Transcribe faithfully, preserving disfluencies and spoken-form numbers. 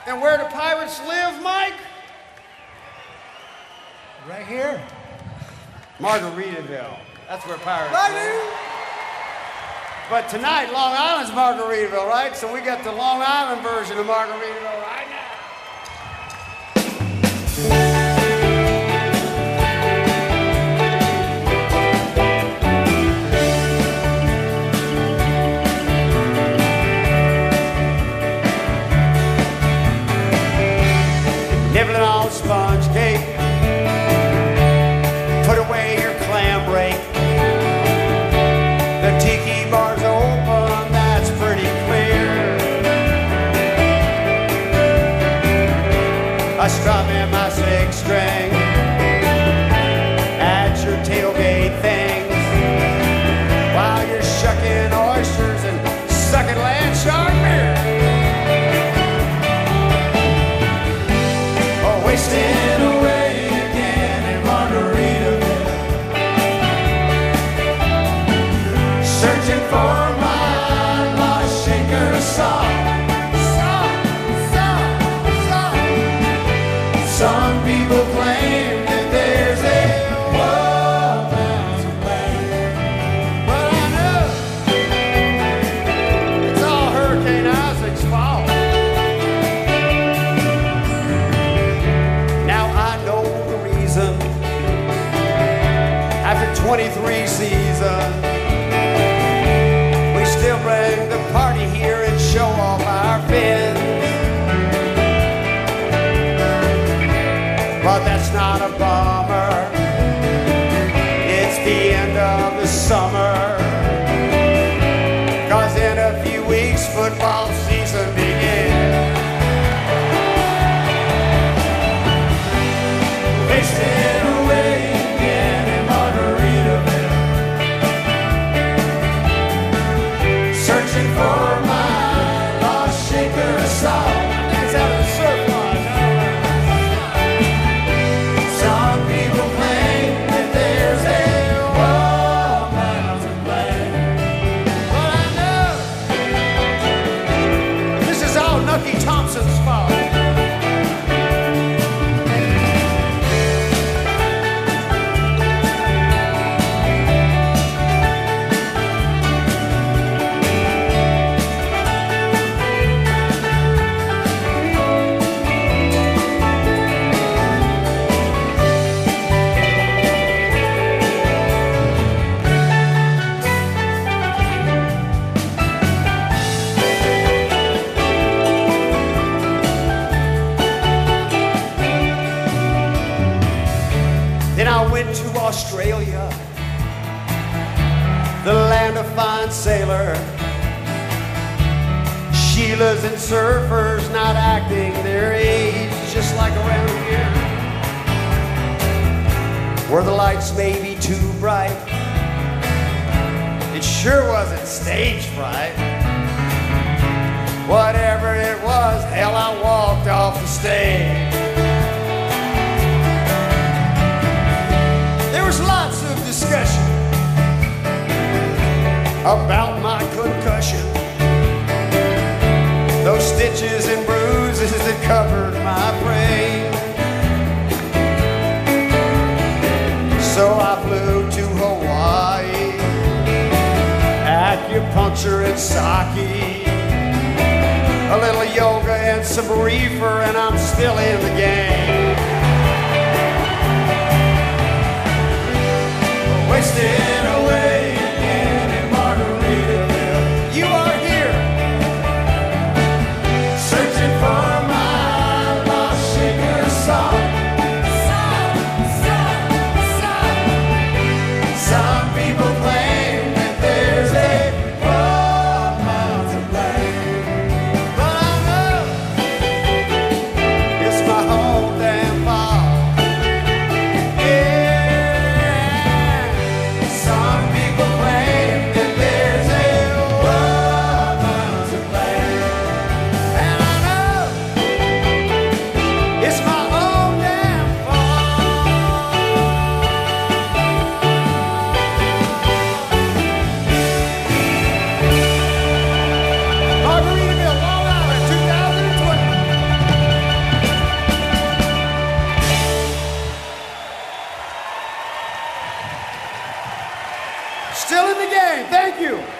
And where do pirates live, Mike? Right here. Margaritaville. That's where pirates Right live. here. But tonight, Long Island's Margaritaville, right? So we got the Long Island version of Margaritaville right now. Nibbling on sponge cake. Put away your clam rake. The tiki bar's open, that's pretty clear. I strum in my six string at your tailgate things while you're shucking oysters and sucking land shark beer. Oh, wasting away again in Margaritaville, searching for my lost shaker of salt. Salt, salt, salt. Some people claim that there's a world mountain land, but I know it's all Hurricane Isaac's fault. Now I know the reason. After twenty-three seasons, we still bring the party here and show off our fins. But that's not a bummer. It's the end of the summer. 'Cause in a few weeks, football season begins. Wasting away again in Margaritaville, searching for my lost shaker of salt. That's out of the surplus. Some people claim that there's a world mountain land, but I know this is all Nucky Thompson's fault. Then I went to Australia, the land of fine sailor. Sheilas and surfers not acting their age, just like around here, where the lights may be too bright. It sure wasn't stage fright. Whatever it was, hell, I walked off the stage. There was lots of discussion about my concussion, those stitches and bruises that covered my brain. So I flew to Hawaii, acupuncture and sake, a little yoga and some reefer, and I'm still in the game. Wasting away again in Margaritaville. You are here, searching for my lost shaker of salt. Salt, salt, salt. Some people claim that there's a world mountain land, but I know it's my whole damn fault. Yeah. Some Still in the game. Thank you.